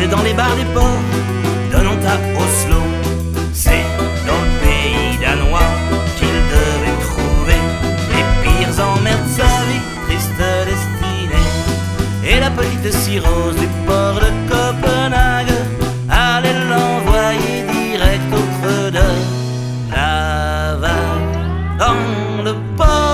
dans les bars des ports de Nantes à Oslo. C'est dans le pays danois qu'il devait trouver les pires emmerdes de sa vie, triste destinée. Et la petite cirrhose du port de Copenhague allait l'envoyer direct au creux de la vague. Dans le port